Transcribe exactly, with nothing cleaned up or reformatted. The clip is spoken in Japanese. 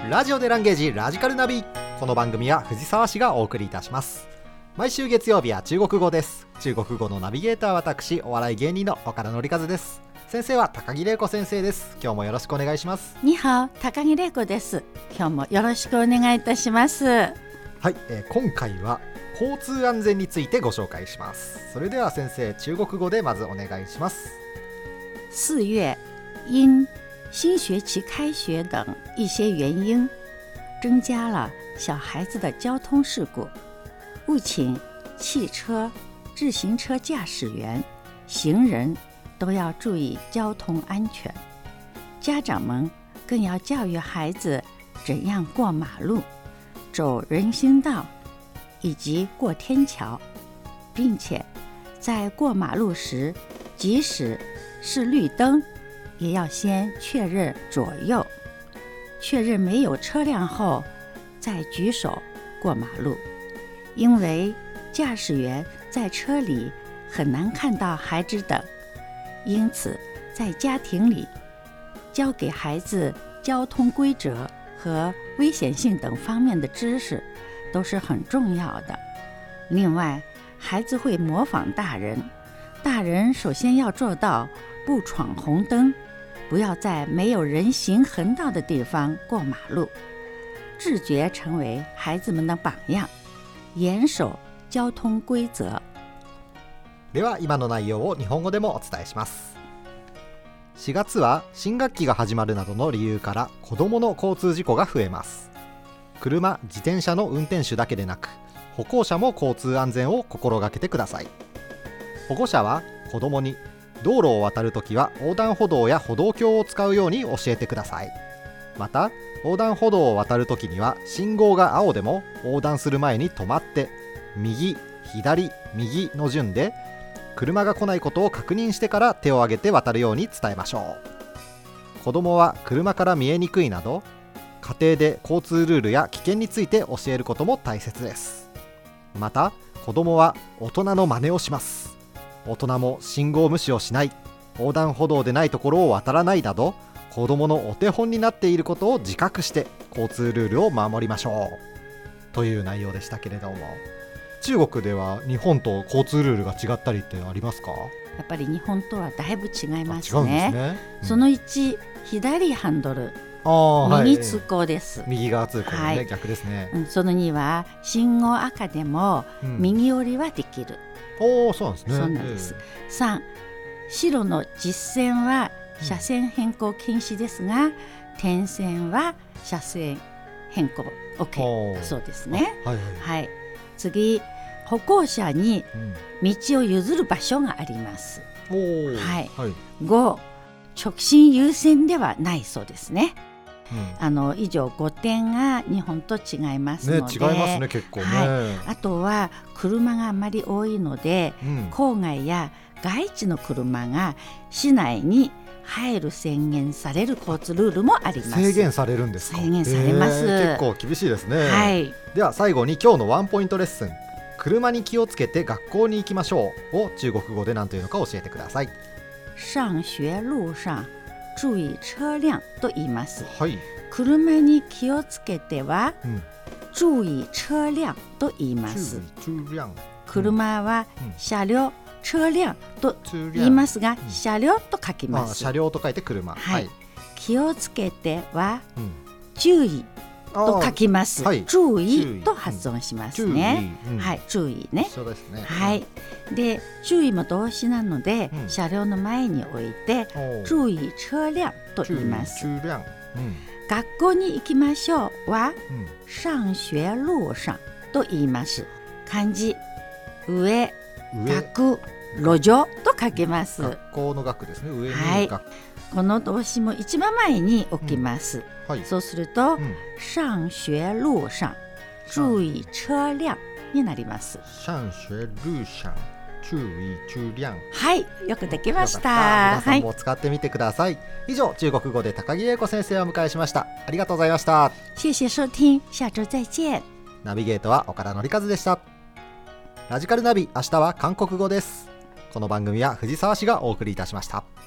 ラジオでランゲージラジカルナビ。この番組は藤沢市がお送りいたします。毎週月曜日は中国語です。中国語のナビゲーターは私、お笑い芸人の岡田紀和です。先生は高木玲子先生です。今日もよろしくお願いします。 にはお、高木玲子です。今日もよろしくお願いいたします。はい、 えー、今回は交通安全についてご紹介します。それでは先生、中国語でまずお願いします。 四月因新学期开学等一些原因，增加了小孩子的交通事故。务请汽车、自行车驾驶员、行人都要注意交通安全。家长们更要教育孩子怎样过马路、走人行道以及过天桥，并且在过马路时，即使是绿灯，也要先确认左右，确认没有车辆后再举手过马路。因为驾驶员在车里很难看到孩子等，因此在家庭里教给孩子交通规则和危险性等方面的知识都是很重要的。另外，孩子会模仿大人，大人首先要做到不闯红灯，不要在没有人行横道的地方过马路，自觉成为孩子们的榜样，严守交通规則。 では今の内容を日本語でもお伝えします。しがつは新学期が始まるなどの理由から子どもの交通事故が増えます。車、自転車の運転手だけでなく、歩行者も交通安全を心がけてください。保護者は子どもに道路を渡るときは横断歩道や歩道橋を使うように教えてください。また横断歩道を渡るときには信号が青でも横断する前に止まって右、左、右の順で車が来ないことを確認してから手を挙げて渡るように伝えましょう。子どもは車から見えにくいなど家庭で交通ルールや危険について教えることも大切です。また子どもは大人の真似をします。大人も信号無視をしない、横断歩道でないところを渡らないなど子どものお手本になっていることを自覚して交通ルールを守りましょうという内容でしたけれども、中国では日本と交通ルールが違ったりってありますか？ やっぱり日本とはだいぶ違いますね。 違うんですね、うん、 そのいち、左ハンドル、 あ右通行です、 はい、右側通行、ねはい、逆ですね、 うん、そのには信号赤でも右折りはできる、 うん、おそうなんですね。 そうなんです、えー、さん、白の実線は車線変更禁止ですが、うん、点線は車線変更 OK だそうですね。はいはいはい、次、歩行者に道を譲る場所があります、うんはいはい、ご、直進優先ではないそうですね、うん、あの以上ごてんが日本と違いますので、 ね、違いますね結構ね、 はい、あとは車があまり多いので、うん、郊外や外地の車が市内に入る宣言される交通ルールもあります。 制限されるんですか？ 制限されます、 結構厳しいですね、 はい、 では最後に今日のワンポイントレッスン、車に気をつけて学校に行きましょうを中国語で何というのか教えてください。 上学路上注意車輛と言います、 はい、 車に気をつけては、うん、注意車輛と言います。車は車両、うん、車輛と言いますが、うん、車両と書きます。 車両と書いて車、 はいはい、気をつけては、うん、注意と書きます、はい、注意と発音しますね、うん、はい、注意ね。 そうですね、 はい、で注意も動詞なので、うん、車両の前に置いて注意車輛と言います。 注意車輛、うん、 学校に行きましょうは、うん、上学路上と言います。漢字上、学、路上と書けます。 学校の学ですね、上に学、 はい、この動詞も一番前に置きます、うんはい、そうすると、うん、上学路上注意車輛になります。 上学路上注意車輛、 はい、よくできました。 皆さんも使ってみてください、はい、以上中国語で高木玲子先生をお迎えしました。ありがとうございました。 謝謝收聽、下周再見。 ナビゲートは岡田紀和でした。ラジカルナビ、明日は韓国語です。この番組は藤沢市がお送りいたしました。